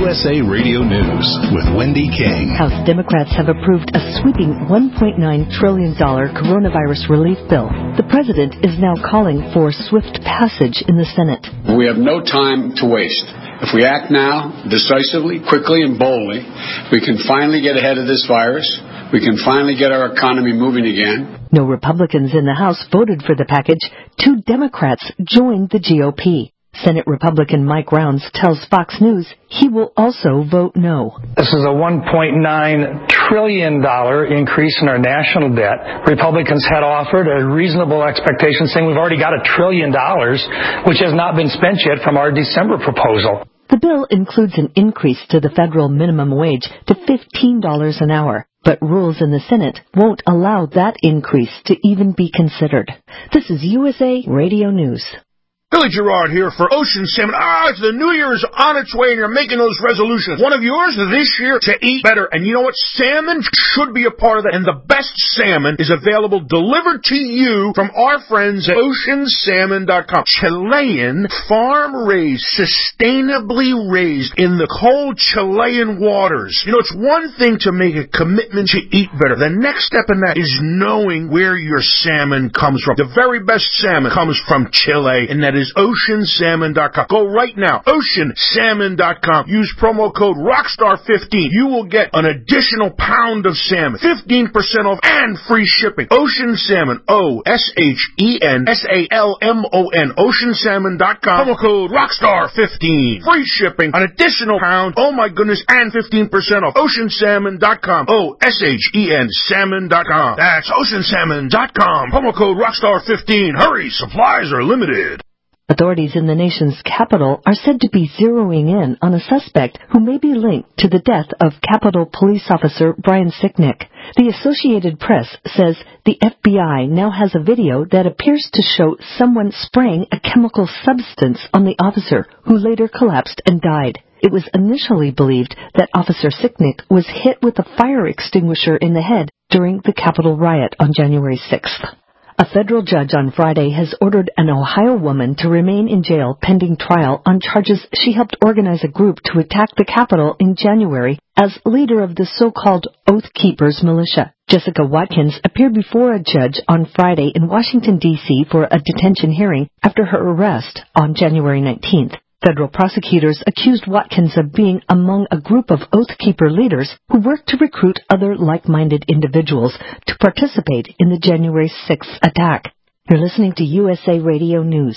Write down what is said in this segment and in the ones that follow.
USA Radio News with Wendy King. House Democrats have approved a sweeping $1.9 trillion coronavirus relief bill. The president is now calling for swift passage in the Senate. We have no time to waste. If we act now, decisively, quickly, and boldly, we can finally get ahead of this virus. We can finally get our economy moving again. No Republicans in the House voted for the package. 2 Democrats joined the GOP. Senate Republican Mike Rounds tells Fox News he will also vote no. This is a $1.9 trillion increase in our national debt. Republicans had offered a reasonable expectation saying we've already got $1 trillion, which has not been spent yet from our December proposal. The bill includes an increase to the federal minimum wage to $15 an hour, but rules in the Senate won't allow that increase to even be considered. This is USA Radio News. Billy Gerard here for Ocean Salmon. The New Year is on its way and you're making those resolutions. One of yours this year to eat better. And you know what? Salmon should be a part of that. And the best salmon is available delivered to you from our friends at oceansalmon.com. Chilean, farm-raised, sustainably raised in the cold Chilean waters. You know, it's one thing to make a commitment to eat better. The next step in that is knowing where your salmon comes from. The very best salmon comes from Chile, and that is oceansalmon.com. Go right now, oceansalmon.com. Use promo code ROCKSTAR15. You will get an additional pound of salmon, 15% off, and free shipping. Ocean Salmon, OCEANSALMON, oceansalmon.com. Promo code ROCKSTAR15. Free shipping, an additional pound, oh my goodness, and 15% off. Oceansalmon.com. OSHEN salmon.com. That's oceansalmon.com. Promo code ROCKSTAR15. Hurry, supplies are limited. Authorities in the nation's capital are said to be zeroing in on a suspect who may be linked to the death of Capitol Police Officer Brian Sicknick. The Associated Press says the FBI now has a video that appears to show someone spraying a chemical substance on the officer, who later collapsed and died. It was initially believed that Officer Sicknick was hit with a fire extinguisher in the head during the Capitol riot on January 6th. A federal judge on Friday has ordered an Ohio woman to remain in jail pending trial on charges she helped organize a group to attack the Capitol in January as leader of the so-called Oath Keepers militia. Jessica Watkins appeared before a judge on Friday in Washington, D.C. for a detention hearing after her arrest on January 19th. Federal prosecutors accused Watkins of being among a group of Oath Keeper leaders who worked to recruit other like-minded individuals to participate in the January 6th attack. You're listening to USA Radio News.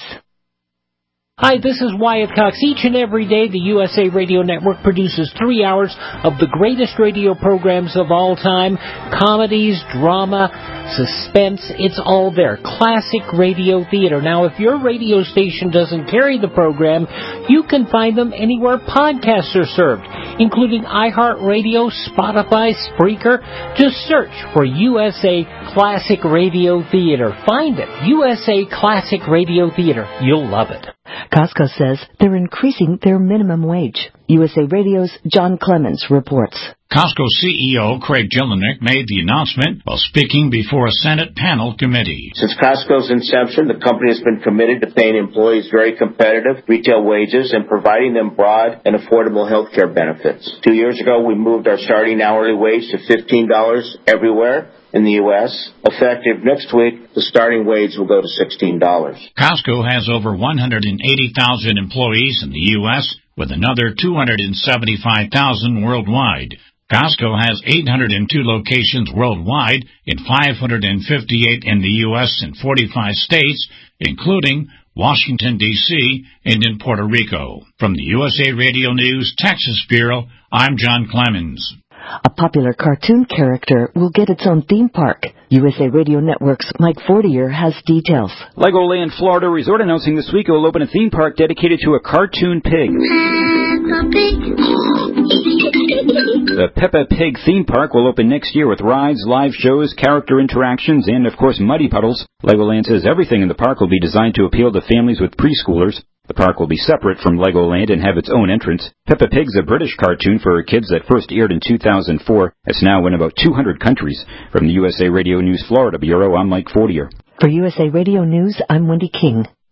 Hi, this is Wyatt Cox. Each and every day, the USA Radio Network produces 3 hours of the greatest radio programs of all time. Comedies, drama, suspense, it's all there. Classic radio theater. Now, if your radio station doesn't carry the program, you can find them anywhere podcasts are served, including iHeartRadio, Spotify, Spreaker. Just search for USA Classic Radio Theater. Find it. USA Classic Radio Theater. You'll love it. Costco says they're increasing their minimum wage. USA Radio's John Clemens reports. Costco CEO Craig Jelinek made the announcement while speaking before a Senate panel committee. Since Costco's inception, the company has been committed to paying employees very competitive retail wages and providing them broad and affordable health care benefits. 2 years ago, we moved our starting hourly wage to $15 everywhere in the U.S. Effective next week, the starting wage will go to $16. Costco has over 180,000 employees in the U.S., with another 275,000 worldwide. Costco has 802 locations worldwide in 558 in the U.S. and 45 states, including Washington, D.C., and in Puerto Rico. From the USA Radio News Texas Bureau, I'm John Clemens. A popular cartoon character will get its own theme park. USA Radio Network's Mike Fortier has details. Legoland Florida Resort announcing this week it will open a theme park dedicated to a cartoon pig. Peppa Pig. The Peppa Pig theme park will open next year with rides, live shows, character interactions, and, of course, muddy puddles. Legoland says everything in the park will be designed to appeal to families with preschoolers. The park will be separate from Legoland and have its own entrance. Peppa Pig's a British cartoon for kids that first aired in 2004. It's now in about 200 countries. From the USA Radio News Florida Bureau, I'm Mike Fortier. For USA Radio News, I'm Wendy King.